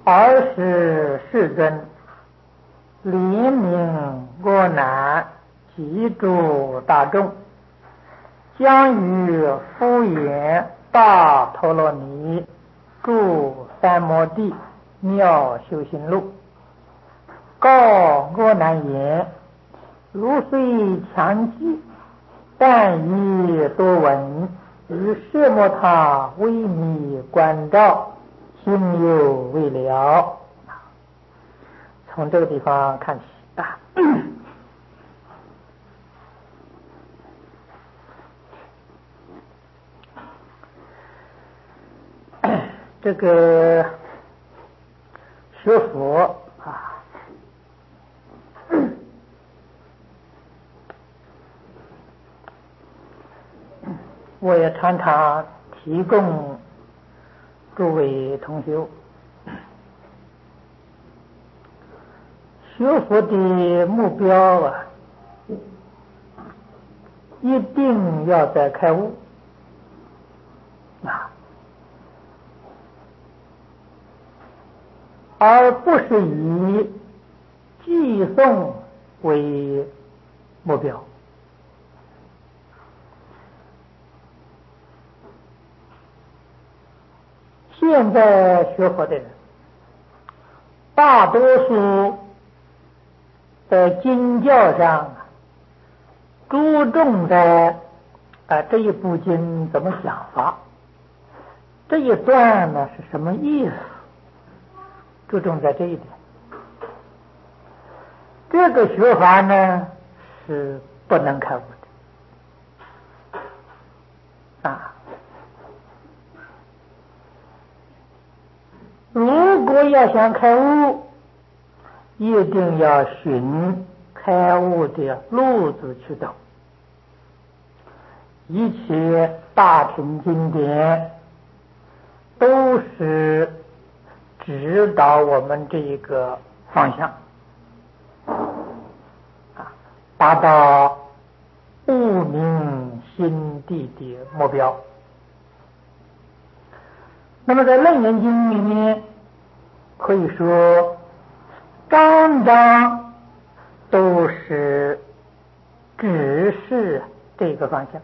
尔时世尊怜悯我难及诸大众，将于敷衍大陀罗尼住三摩地妙修行路，告我难言：如虽强记，但以多闻，于舍摩他为你关照，心有未了。从这个地方看起啊，这个学佛啊，我也常常提供诸位同学学佛的目标啊，一定要在开悟啊，而不是以寄诵为目标。现在学佛的人，大多数在经教上注重在这一部经怎么讲法，这一段呢是什么意思，注重在这一点。这个学法呢是不能开悟的啊。如果要想开悟，一定要循开悟的路子去走。一切大乘经典都是指导我们这一个方向啊，达到悟明心地的目标。那么在《楞严经》里面，可以说章章都是指示这个方向，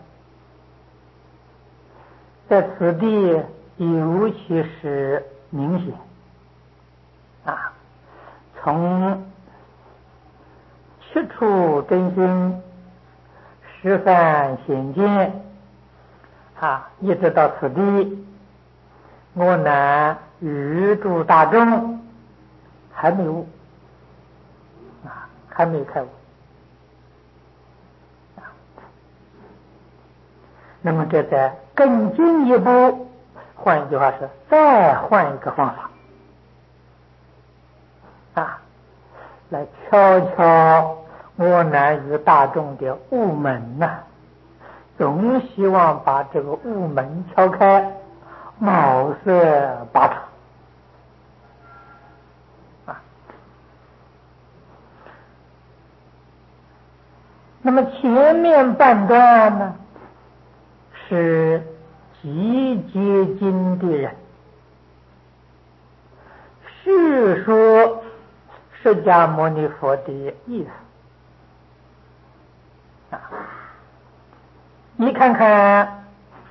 在此地尤其是明显啊。从七处真心、十番显见啊，一直到此地，我乃与诸大众还没悟啊，还没开悟。那么这再更进一步，换一句话是再换一个方法啊，来敲敲我乃与大众的悟门呐，总希望把这个悟门敲开，茅塞八除啊。那么前面半段呢，是极接近的人，是说释迦牟尼佛的意思啊。你看看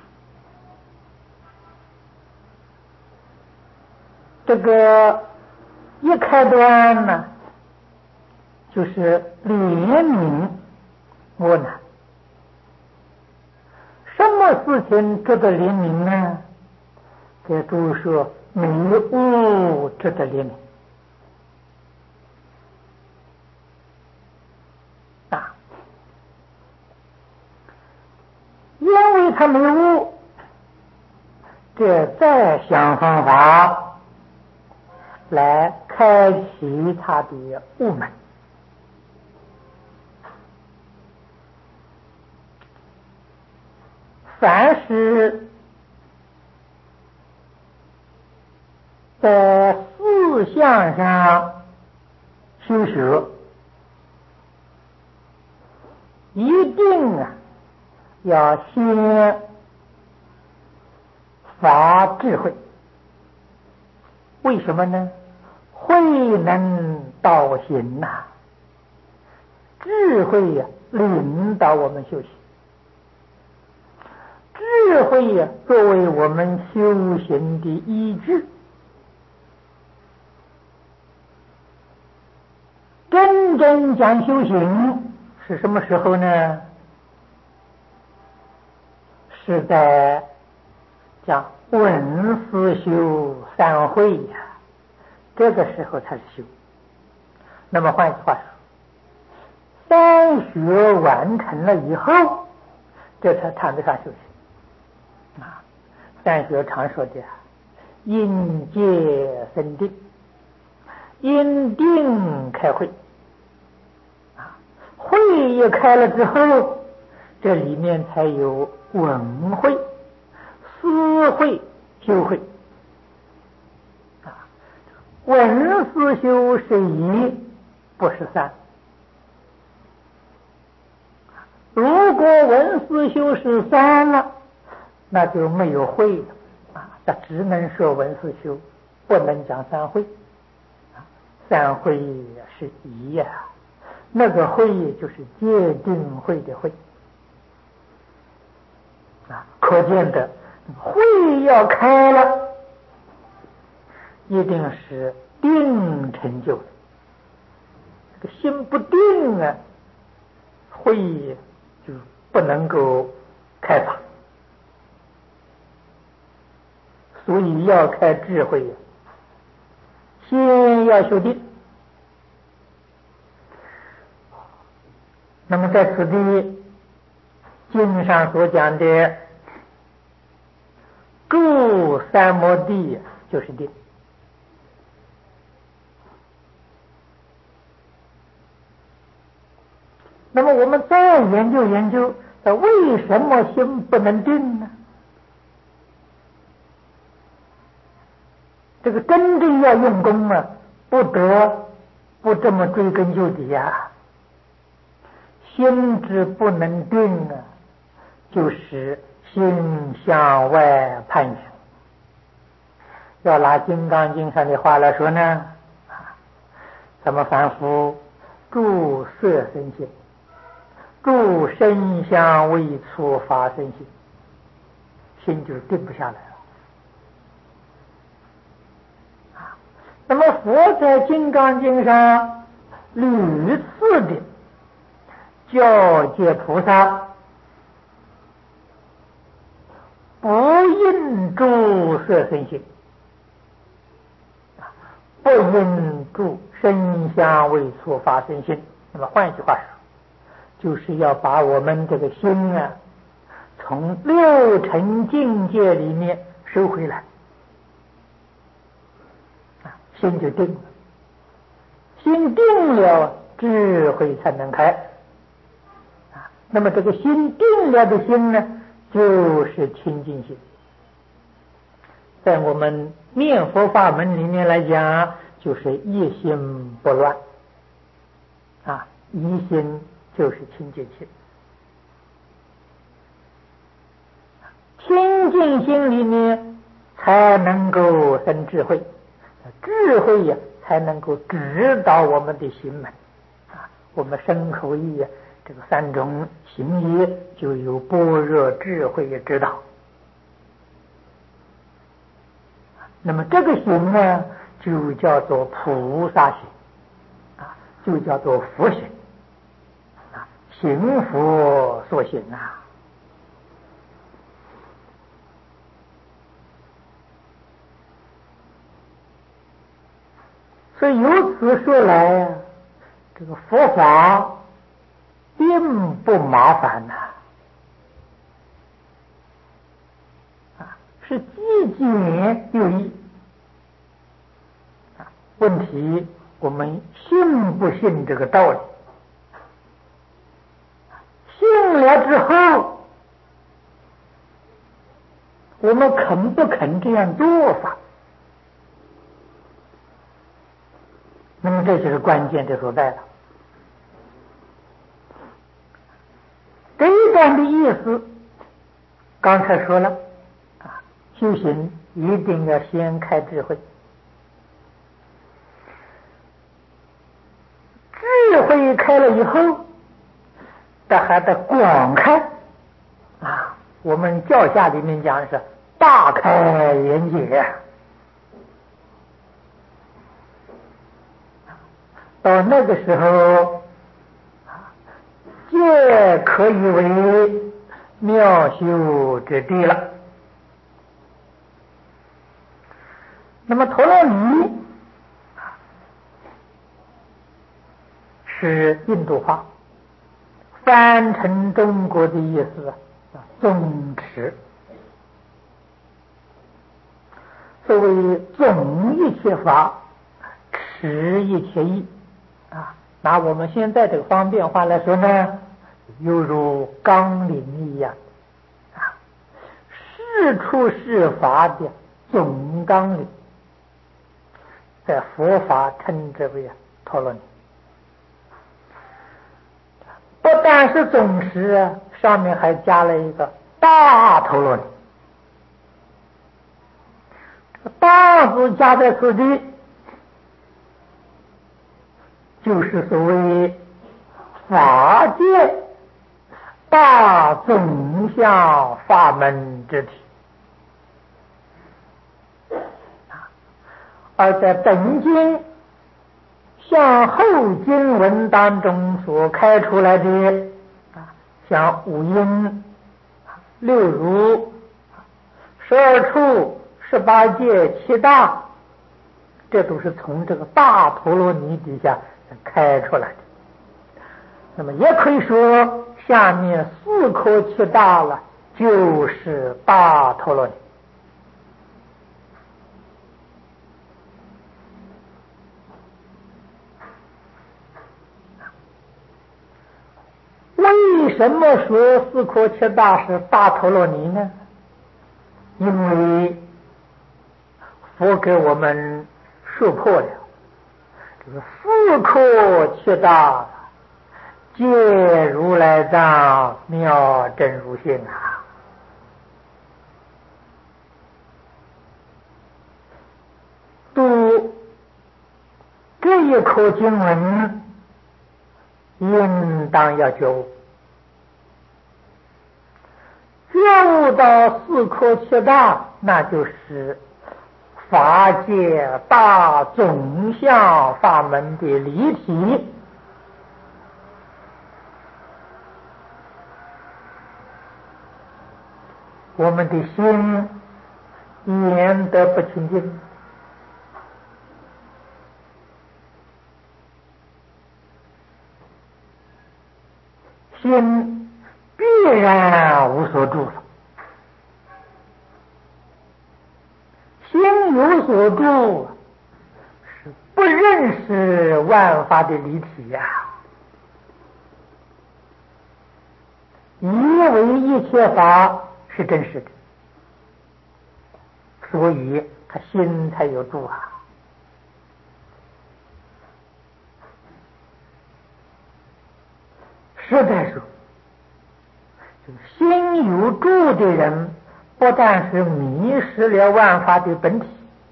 这个一开端呢，就是怜悯我呢。什么事情值得怜悯呢？给诸位说，迷悟值得怜悯啊，因为他没悟，这再想方法来开启他的悟门。凡是在思想上修学，一定要先发智慧。为什么呢？ 慧能导行呐，智慧呀，领导我们修行。智慧呀，作为我们修行的依据。真正讲修行是什么时候呢？是在讲闻思修三会呀，这个时候才是修。那么换句话说，三学完成了以后，这才谈得上修行啊。三学常说的因戒生定，因定开慧啊。慧一开了之后，这里面才有闻慧、思慧、修慧啊。闻思修是一，不是三。如果闻思修是三了，那就没有慧了啊，那只能说闻思修，不能讲三慧啊。三慧是一呀，那个慧就是戒定慧的慧啊。可见的慧要开了，一定是定成就的。这个心不定啊，慧就不能够开发。所以要开智慧，先要修定。那么在此地经上所讲的住三摩地就是定。那么我们再研究研究，为什么心不能定呢？这个真正要用功啊，不得不这么追根究底呀。心之不能定啊，就是心向外攀缘。要拿《金刚经》上的话来说呢，咱们凡夫住色身心，住声香味触法身心，心就定不下来了。那么佛在《金刚经》上屡次的教诫菩萨，不应住色身心，不应住声香味触法身心。那么换句话说，就是要把我们这个心啊，从六尘境界里面收回来，心就定了。心定了，智慧才能开啊。那么这个心定了的心呢，就是清净心。在我们念佛法门里面来讲，就是一心不乱啊，一心就是清净心。清净心里面才能够生智慧，智慧呀，才能够指导我们的行门啊。我们身口意这个三种行业，就有般若智慧的指导。那么这个行呢，就叫做菩萨行啊，就叫做佛行啊，行佛所行啊。所以由此说来，这个佛法并不麻烦呐，是既简又易啊。问题我们信不信这个道理？信了之后，我们肯不肯这样做法？那么这就是关键的所在了。这一段的意思，刚才说了啊，修行一定要先开智慧。 以后，还得广开啊！我们教下里面讲的是大开眼界，到那个时候，皆可以为妙修之地了。那么陀罗尼是印度话，翻成中国的意思宗持。所谓总一切法，持一切义啊。拿我们现在这个方便话来说呢，犹如纲领一样啊，是处是法的总纲领，在佛法称之为陀罗尼。不但是总持啊，上面还加了一个大陀罗尼。大字加在此地，就是所谓法界大总相法门之体。而在本经像后经文当中所开出来的像五音、六如、12处、18界、7大，这都是从这个大陀罗尼底下开出来的。那么也可以说，下面4颗7大了，就是大陀罗尼。为什么说4颗7大是大陀罗尼呢？因为佛给我们说破了，这个4颗7大皆如来藏妙真如性啊。读这一颗经文，应当要觉悟，觉悟到4颗7大，那就是法界大总相法门的离体。我们的心焉得不清净？心必然无所住了。心有所住，是不认识万法的离体呀，以为一切法是真实的，所以他心才有住啊。实在说，心有住的人，不但是迷失了万法的本体，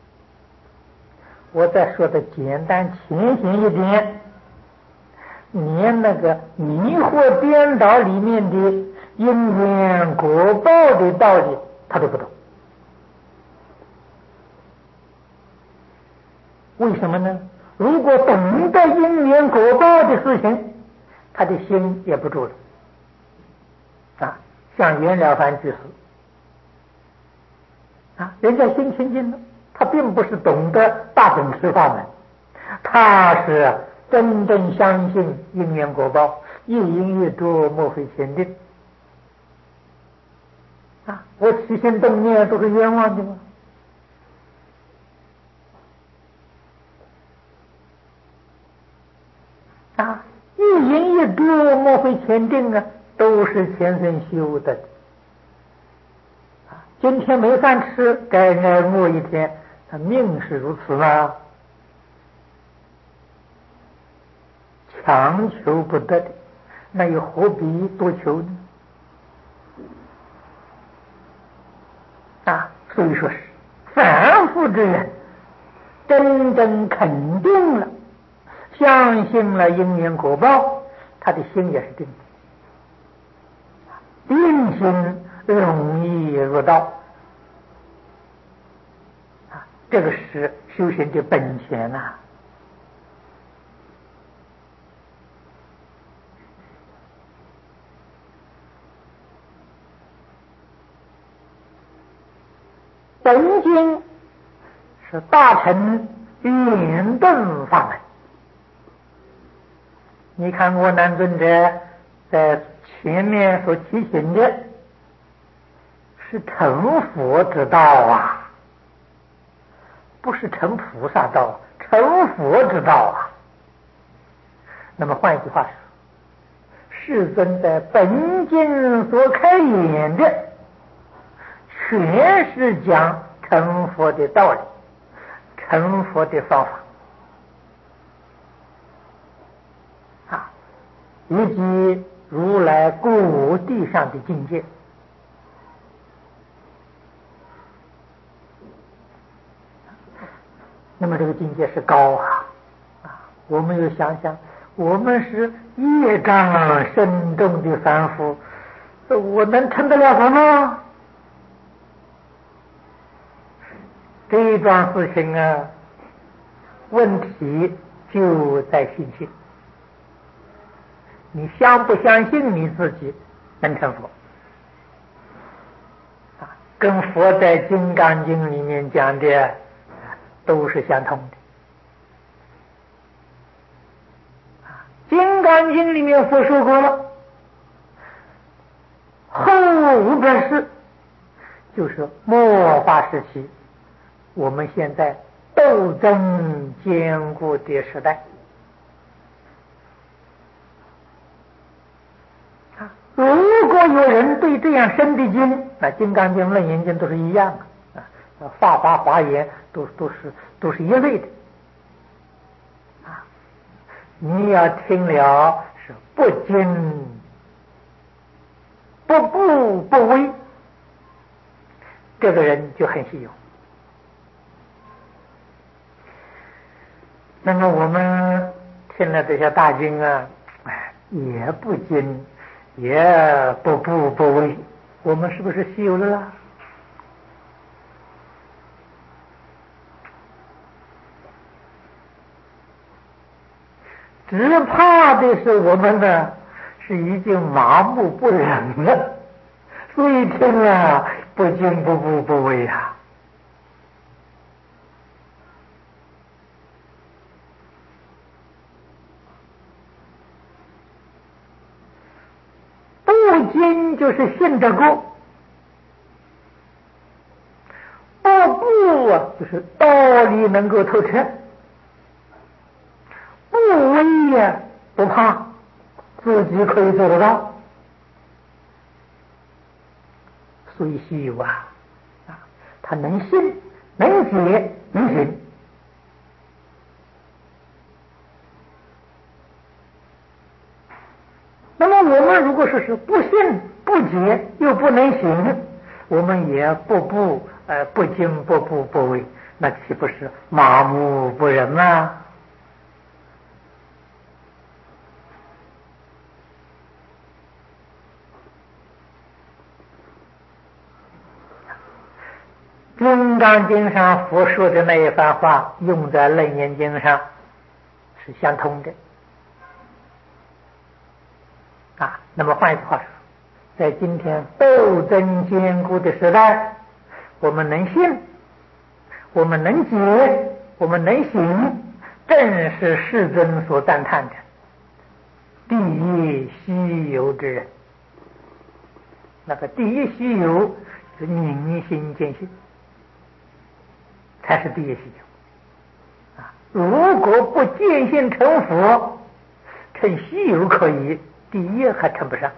我再说的简单浅显一点，连那个迷惑颠倒里面的因缘果报的道理他都不懂。为什么呢？如果懂得因缘果报的事情，他的心也不住了啊。像袁了凡居士啊，人家心清净了，他并不是懂得大总持法门，他是真正相信因缘果报，一因一着，莫非前定啊！我起心动念都是冤枉的吗？啊，一因一着，莫非前定啊？都是前生修的。今天没饭吃，该饿一天，他命是如此吗？强求不得的，那又何必多求呢？啊，所以说是凡夫之人，真正肯定了、相信了因缘果报， 他的心也是定的，定心容易入道啊，这个是修行的本钱呐。本经是大乘圆顿法门。你看我南尊者在前面所提醒的是成佛之道啊，不是成菩萨道，成佛之道啊。那么换一句话说，世尊在本经所开演的全是讲成佛的道理，成佛的方法啊，以及如来果地上的境界。那么这个境界是高啊！我们又想想，我们是业障深重的凡夫，我能成得了什么？这一桩事情啊，问题就在信心。你相不相信你自己能成佛？跟佛在《金刚经》里面讲的都是相通的。《金刚经》里面佛说过了，后500世就是末法时期，我们现在斗争坚固的时代。如果有人对这样深的经，那《金刚经》《楞严经》都是一样的啊，法华华严都是一类的啊。你要听了是不惊不怖不畏，这个人就很稀有。那么我们听了这些大经啊，也不惊也不怖不畏，我们是不是稀有了啦？只怕的是我们呢是已经麻木不仁了，所以听了不惊不怖不畏啊。不惊就是信得过，不怖啊就是道理能够透彻，不畏呀不怕，自己可以做得到，所以稀有啊！他能信能解能行。那么我们如果说是不信不解又不能行，我们也不惊不怖不畏，那岂不是麻木不仁吗？《金刚经》上佛说的那一番话，用在《楞严经》上是相通的啊。那么换一句话说，在今天斗争坚固的时代，我们能信，我们能解，我们能行，正是世尊所赞叹的第一稀有之人。那个第一稀有是明心见性，才是第一稀有啊！如果不见性成佛，成稀有可以，第一还称不上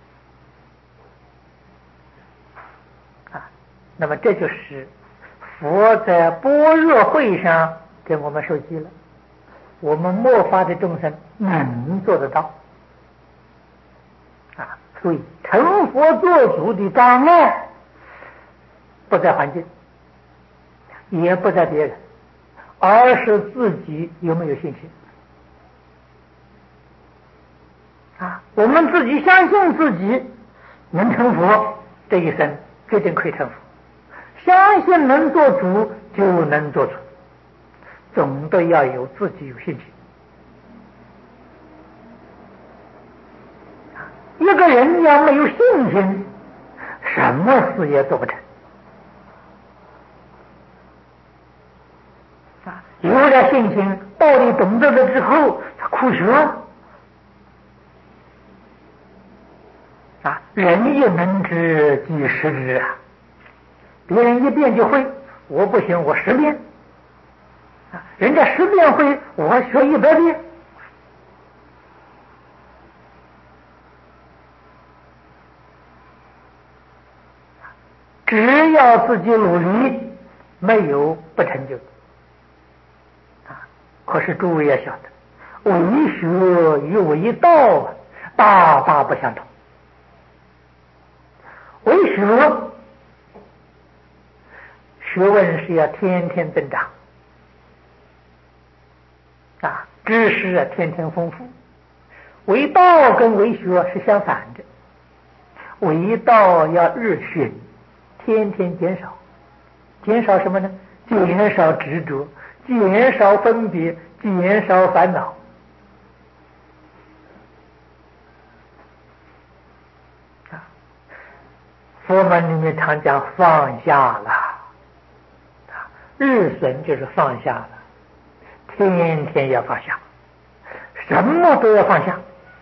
啊。那么这就是佛在般若会上给我们授记了，我们末法的众生能做得到啊。所以成佛做主的障碍不在环境，也不在别人，而是自己有没有信心我们自己相信自己能成佛，这一生决定可以成佛。相信能做主就能做主，总得要有自己有信心。一个人要没有信心，什么事也做不成。有了信心，道理懂得了之后，他苦学人亦能知即识之啊。别人一遍就会，我不行，我10遍人家10遍会，我学100遍。只要自己努力，没有不成就可是诸位要晓得，为学与为道大大不相同。为学问是要天天增长知识天天丰富。为道跟为学是相反的，为道要日训，天天减少。减少什么呢？减少执着，减少分别，减少烦恼。佛门里面常讲放下了，日损就是放下了，天天要放下，什么都要放下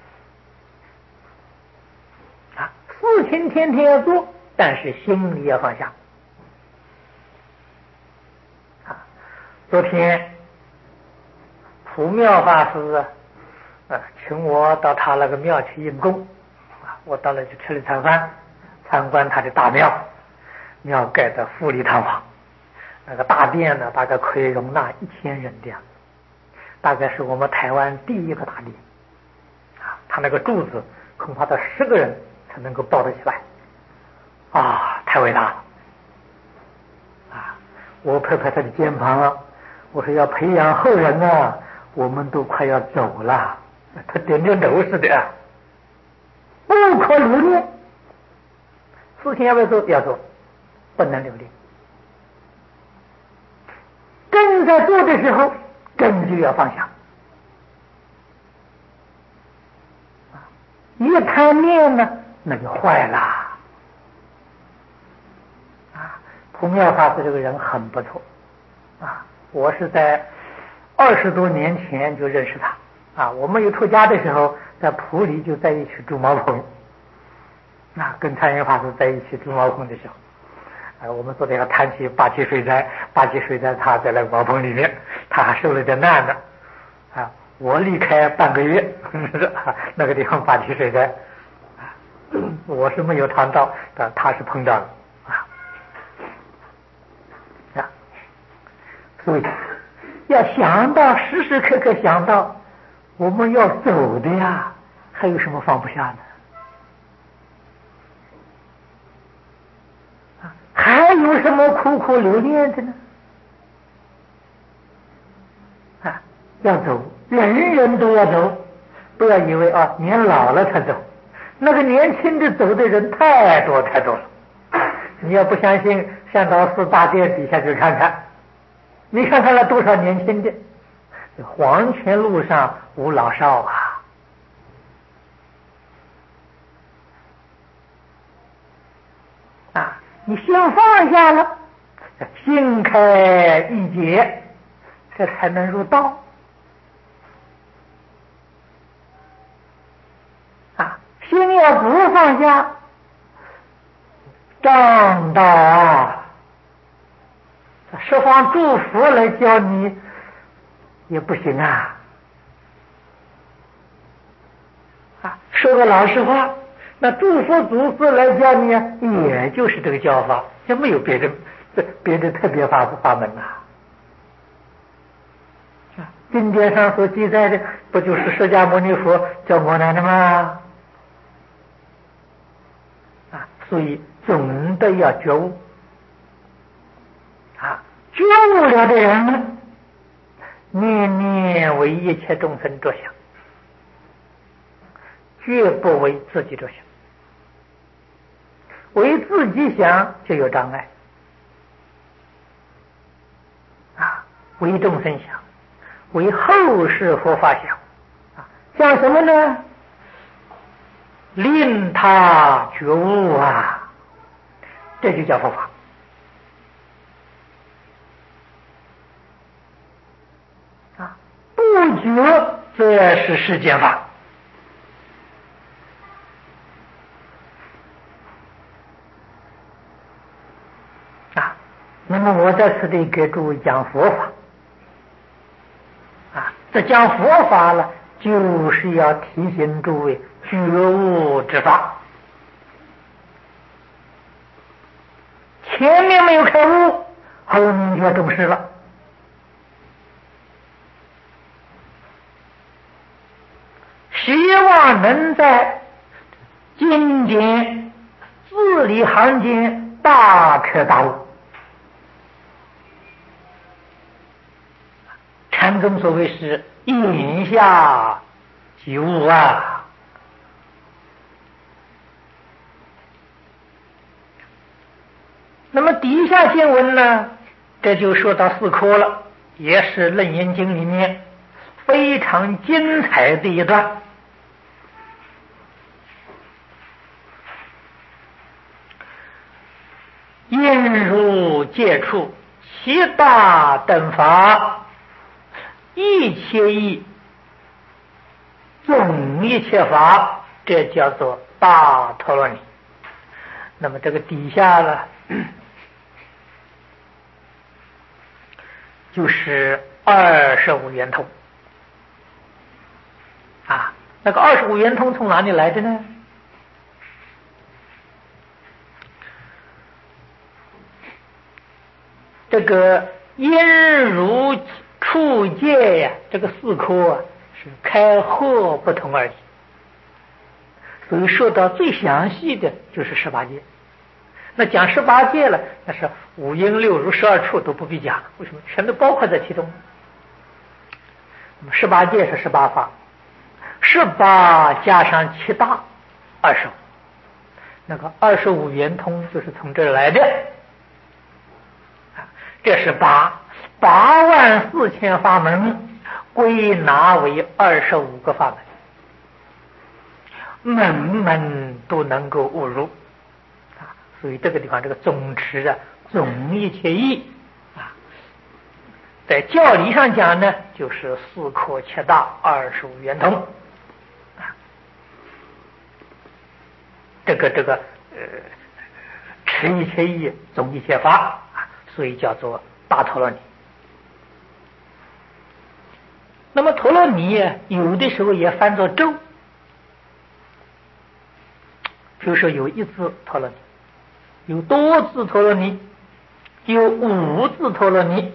事情天天要做，但是心里要放下昨天普妙法师请我到他那个庙去用功我到那去吃了餐饭，参观他的大庙，庙盖得富丽堂皇，那个大殿呢大概可以容纳1000人这样，大概是我们台湾第一个大殿他那个柱子恐怕到10个人才能够抱得起来太伟大了我拍拍他的肩膀，我说要培养后人我们都快要走了。他点点头似的不可留恋，事情要不要做？要做，不能留恋。正在做的时候，根就要放下一贪念呢，那就坏了普妙法师这个人很不错我是在20多年前就认识他我们有出家的时候，在埔里就在一起住茅棚跟禅院法师在一起住茅棚的时候我们昨天要谈起八七水灾，他在那个茅棚里面，他还受了点难呢我离开半个月那个地方八七水灾我是没有尝到，但他是碰到了所以要想到，时时刻刻想到我们要走的呀，还有什么放不下呢？还有什么苦苦留恋的呢？要走，人人都要走，不要以为年老了才走，那个年轻的走的人太多太多了。你要不相信，上到4大殿底下去看看，你看看了多少年轻的，黄泉路上无老少你先放下了，心开意解，这才能入道心要不放下，障道十方诸佛来教你也不行说个老实话，那诸佛祖师来教你也就是这个教法，也没有别的特别法门经典上所记载的不就是释迦牟尼佛教我们的吗？所以总得要觉悟觉悟了的人呢，念念为一切众生着想， 绝不为自己着想，为自己想就有障碍啊，为众生想，为后世佛法想啊，想什么呢？令他觉悟啊，这就叫佛法啊，不觉则是世间法啊。那么我在此地给诸位讲佛法啊，这讲佛法了，就是要提醒诸位觉悟之法。前面没有开悟，后面就要重视了。希望能在经典字里行间大彻大悟。禅宗所谓是眼下即悟啊。那么底下经文呢，这就说到四科了，也是《楞严经》里面非常精彩的一段。应如界处七大等法，一切义，总一切法，这叫做大陀罗尼。那么这个底下呢，就是25圆通啊。那个25圆通从哪里来的呢？这个因如处界呀，这个四科啊是开合不同而已，所以说到最详细的就是18界。那讲18界了，那是五因六如12处都不必讲，为什么？全都包括在其中。那么18界是18法，18加上7大25，那个25圆通就是从这儿来的。这是84000法门归纳为25个法门，门门都能够悟入啊。所以这个地方这个总持啊，总一切义啊，在教理上讲呢，就是四科7大25圆通啊。这个持一切义，总一切法。所以叫做大陀罗尼。那么陀罗尼有的时候也翻作咒，比如说有一字陀罗尼，有多字陀罗尼，有五字陀罗尼。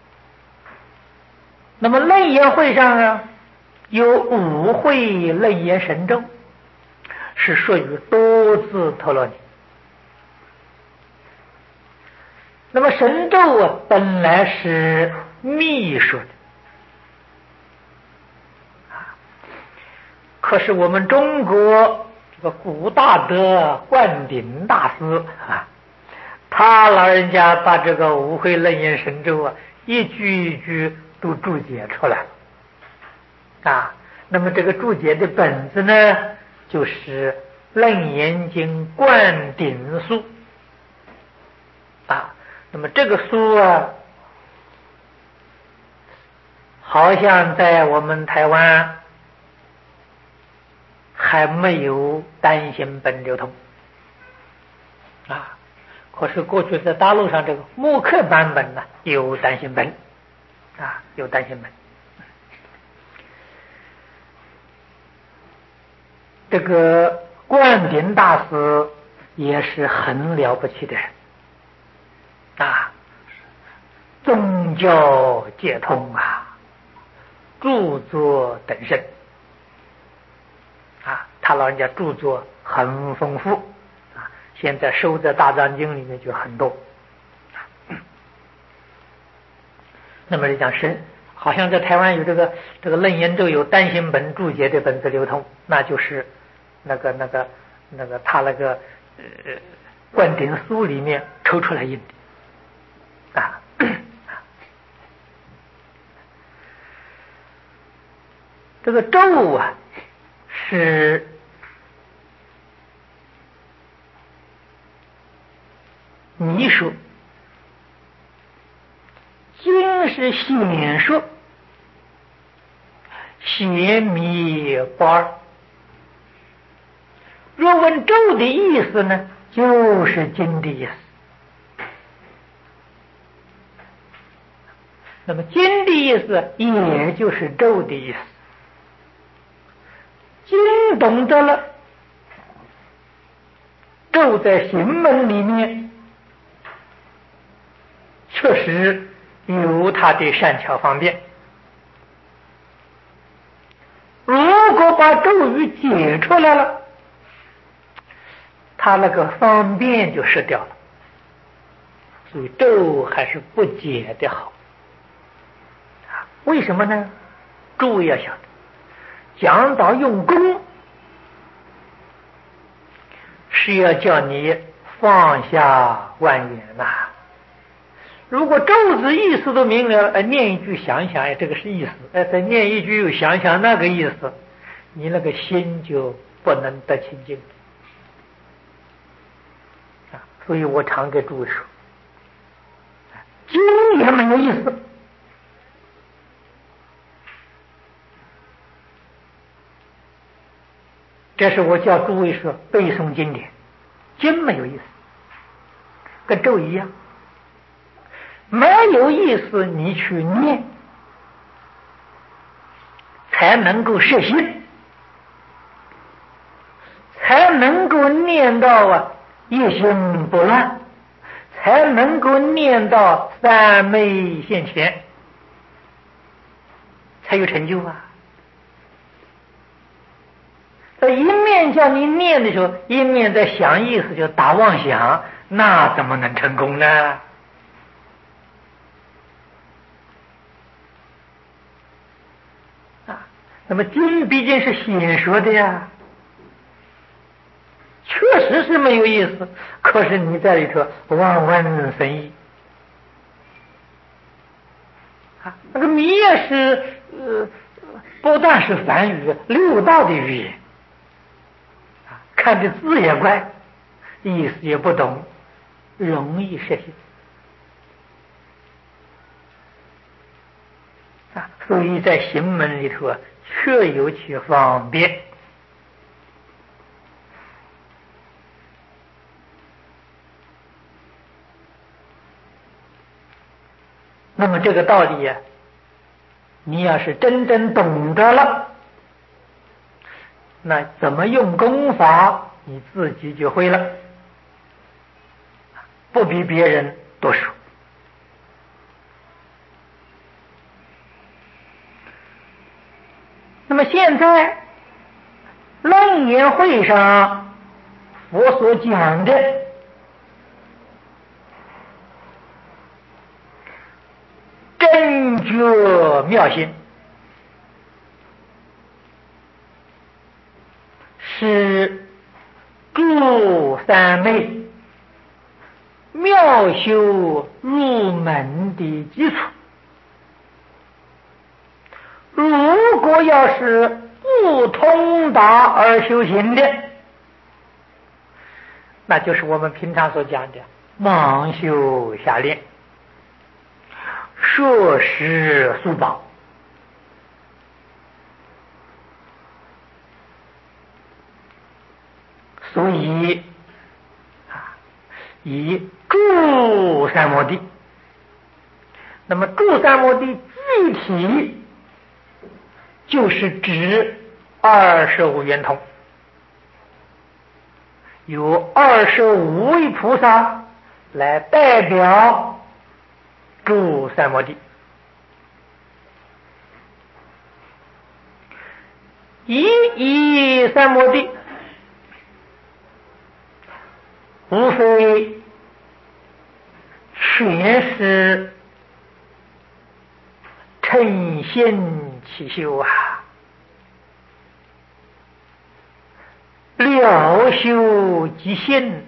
那么楞严会上啊，有五会楞严神咒，是属于多字陀罗尼。那么神咒啊，本来是密说的啊，可是我们中国这个古大德灌顶大师啊，他老人家把这个五会楞严神咒啊，一句一句都注解出来啊。那么这个注解的本子呢，就是《楞严经灌顶书》啊。那么这个书啊，好像在我们台湾还没有单行本流通啊。可是过去在大陆上这个木刻版本呢，有单行本啊，有单行本。这个灌顶大师也是很了不起的人啊，宗教解通啊，著作等身啊，他老人家著作很丰富啊，现在收在大藏经里面就很多。那么讲神，好像在台湾有这个楞严咒有单行本注解的本子流通，那就是他灌顶书里面抽出来印的啊。这个咒啊，是你说，经是显说，显密八。若问咒的意思呢，就是经的意思。那么经的意思，也就是咒的意思。经懂得了，咒在行门里面确实有它的善巧方便。如果把咒语解出来了，它那个方便就失掉了。所以咒还是不解的好。为什么呢？诸位要晓得，讲到用功，是要叫你放下万缘呐。如果咒字意思都明了，念一句想一想，这个是意思，再念一句又想想那个意思，你那个心就不能得清净。所以我常给诸位说，经也没有意思，这是我叫诸位说背诵经典，经没有意思，跟咒一样，没有意思，你去念才能够摄心，才能够念到一心不乱，才能够念到三昧现前，才有成就啊。在一面叫你念的时候，一面在想意思，就打妄想，那怎么能成功呢？那么经毕竟是显说的呀，确实是没有意思，可是你在里头万万生意那个密也是不但是梵语，六道的语言看着字也怪，意思也不懂，容易失心所以在行门里头确有其方便。那么这个道理你要是真正懂得了，那怎么用功法你自己就会了，不比别人多说。那么现在楞严会上佛所讲的正觉妙心，是助三昧妙修入门的基础。如果要是不通达而修行的，那就是我们平常所讲的盲修瞎练，摄食速饱。所以以住三摩地，那么住三摩地具体就是指25圆通，有25位菩萨来代表住三摩地。一三摩地无非全是称心起修早修即现。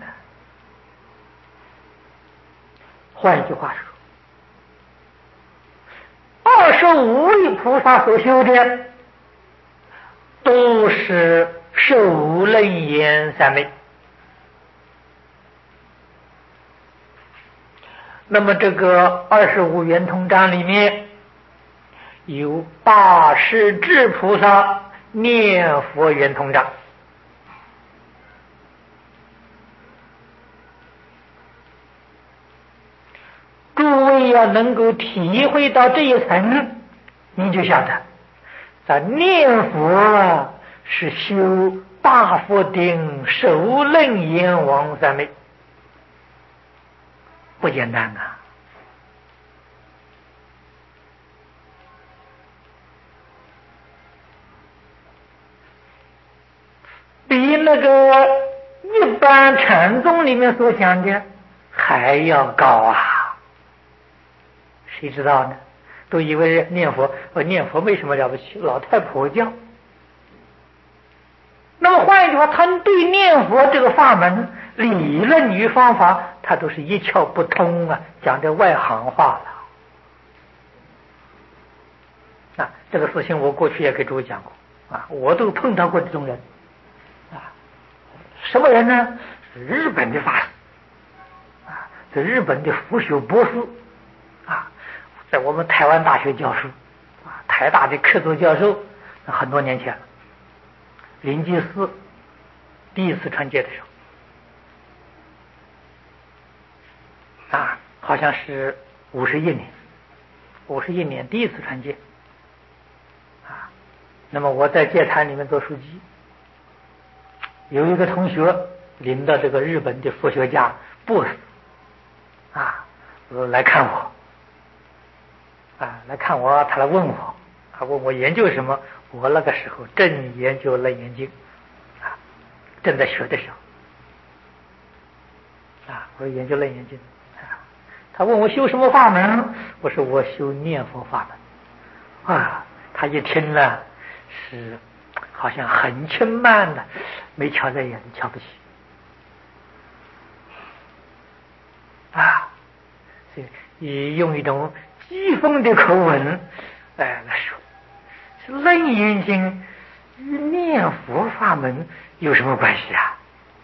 换一句话说，25位菩萨所修的都是首楞严三昧。那么这个25圆通章里面有大势至菩萨念佛圆通章，诸位要能够体会到这一层，您就晓得咱念佛是修大佛顶首楞严王三昧，不简单啊。比那个一般禅宗里面所讲的还要高啊！谁知道呢？都以为念佛，念佛没什么了不起，老太婆教。那么换一句话，他对念佛这个法门理论与方法，他都是一窍不通啊，讲的外行话了。这个事情我过去也给诸位讲过啊，我都碰到过这种人啊。什么人呢？日本的法师啊，这日本的佛学博士啊，在我们台湾大学教书啊，台大的客座教授，很多年前了。灵济寺第一次传戒的时候啊，好像是51年第一次传戒啊。那么我在戒坛里面做书记，有一个同学领到这个日本的佛学家博士啊，来看我啊，他来问我，他问我研究什么。我那个时候正研究楞严经啊，正在学的时候啊，我研究楞严经啊。他问我修什么法门，我说我修念佛法门啊。他一听了，是好像很轻慢的，没瞧在眼里，瞧不起啊，所以用一种讥讽的口吻来说。楞严经与念佛法门有什么关系啊？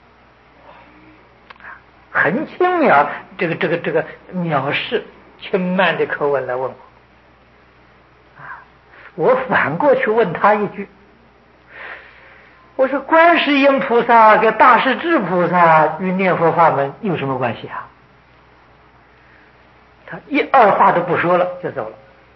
很轻描这个藐视轻慢的口吻来问我啊！我反过去问他一句，我说观世音菩萨跟大势至菩萨与念佛法门有什么关系啊？他一二话都不说了就走了。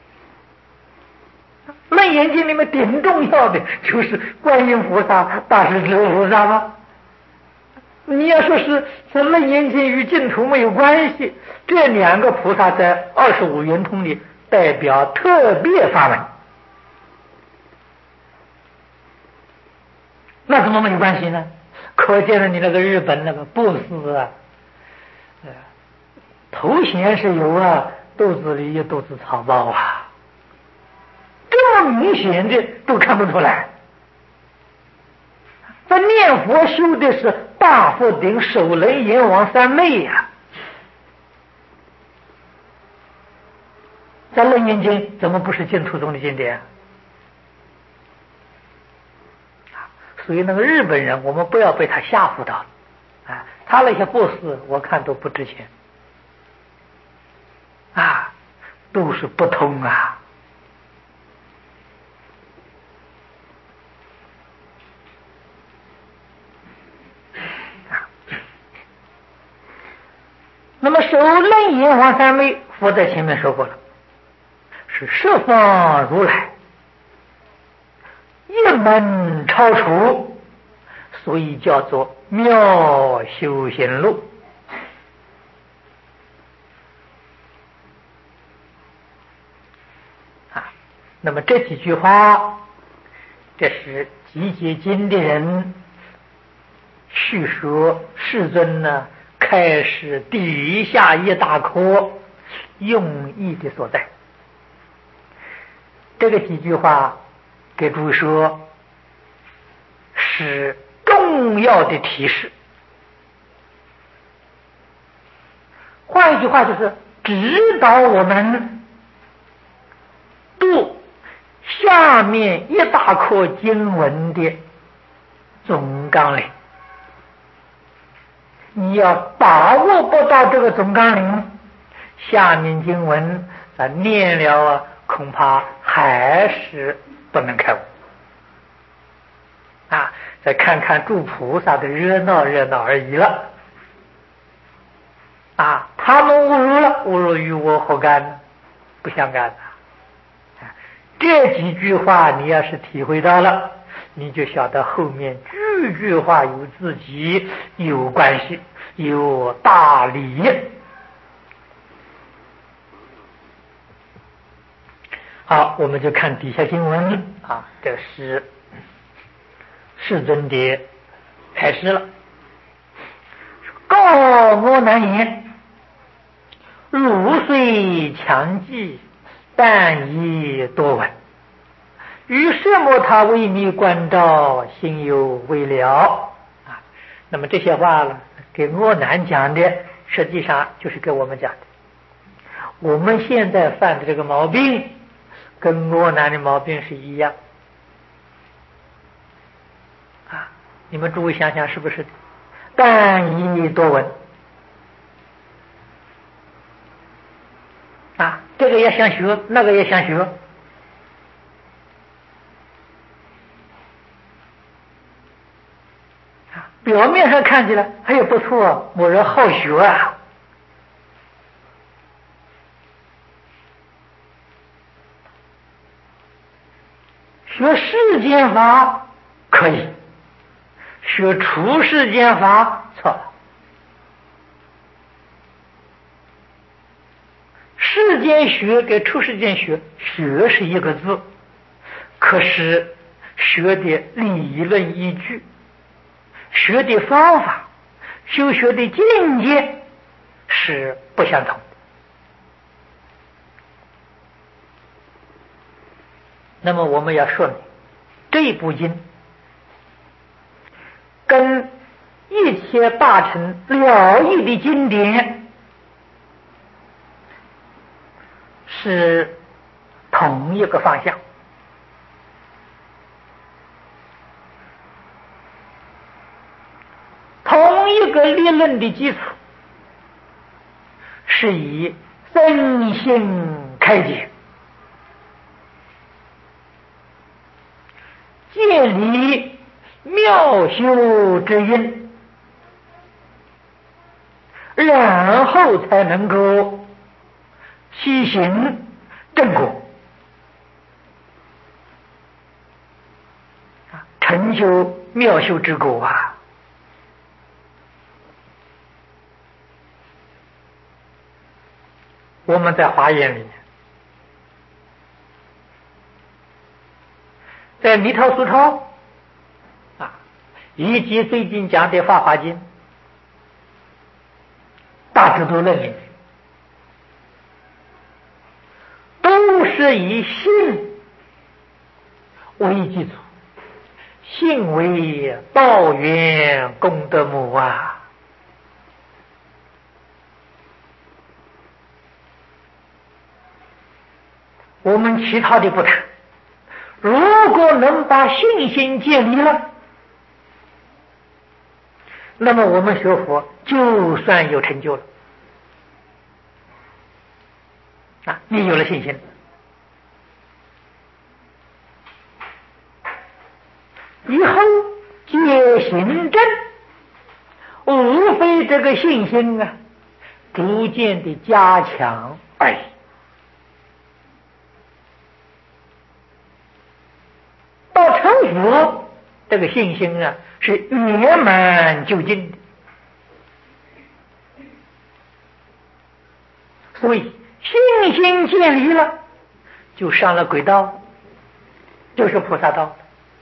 楞严经里面顶重要的就是观音菩萨、大势至菩萨吗？你要说是这楞严经与净土没有关系，这两个菩萨在25圆通里代表特别法门，那怎么没有关系呢？可见了你那个日本那个布施啊，头衔是有啊，肚子里有肚子草包啊，这么明显的都看不出来。这念佛修的是大佛顶首楞严王三昧呀，这楞严经怎么不是净土宗的经典？所以那个日本人，我们不要被他吓唬到了啊！他那些布施，我看都不值钱啊，都是不通啊。那么首楞严王三昧，佛在前面说过了，是十方如来一门超出，所以叫做妙修行路啊。那么这几句话，这是集结经的人叙说世尊呢开始底下一大课用意的所在。这个几句话给诸位说，是重重要的提示。换一句话，就是指导我们读下面一大课经文的总纲领。你要把握不到这个总纲领，下面经文念了恐怕还是不能开悟。再看看诸菩萨的热闹热闹而已了。他们侮辱了，侮辱与我何干呢？不相干的。这几句话你要是体会到了，你就晓得后面句句话与自己有关系，有大理。好，我们就看底下经文这是世尊的开示了。告我难言，汝虽强记，但已多闻。于什么他为你关照，心有未了。那么这些话呢，给阿难讲的，实际上就是给我们讲的。我们现在犯的这个毛病，跟阿难的毛病是一样。你们诸位想想是不是？但已多闻。这个也想学，那个也想学。表面上看起来还有不错，某人好学学世间法可以，学出世间法错了。世间学跟出世间学，学是一个字，可是学的理论依据、学的方法、修学的境界是不相同的。那么我们要说明，这部经跟一切大乘了义的经典是同一个方向。同一个理论的基础是以真心开解、建立妙修之因，然后才能够起行正果，成就妙修之果我们在华严里面，在弥陀疏钞以及最近讲的《法华经》、《大智度论》里面，都是以信为基础，信为道源功德母我们其他的不谈，如果能把信心建立了，那么我们学佛就算有成就了你有了信心，以后皆行正，无非这个信心逐渐的加强而已。到成佛，这个信心是圆满究竟的。所以信心建立了，就上了轨道，就是菩萨道。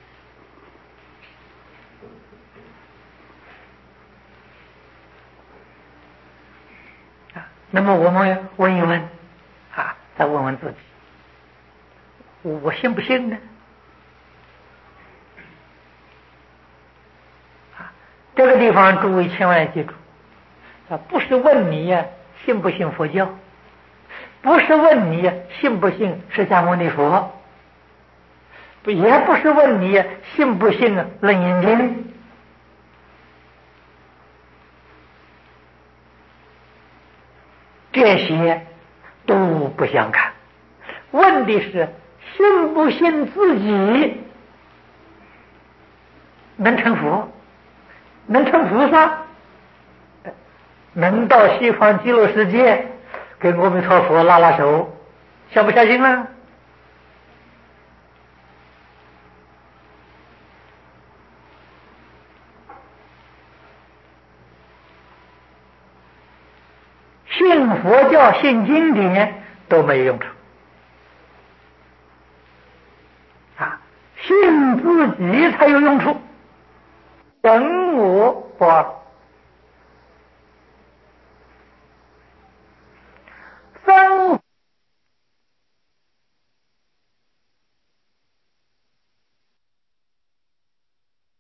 那么我们问一问再问问自己，我信不信呢？ 地方诸位千万要记住，不是问你呀信不信佛教，不是问你信不信释迦牟尼佛，也不是问你信不信楞严经，这些都不相干。问的是信不信自己能成佛，能成菩萨，能到西方极乐世界跟阿弥陀佛拉拉手，相不相信呢？信佛教、信经典都没有用处信自己才有用处。等我把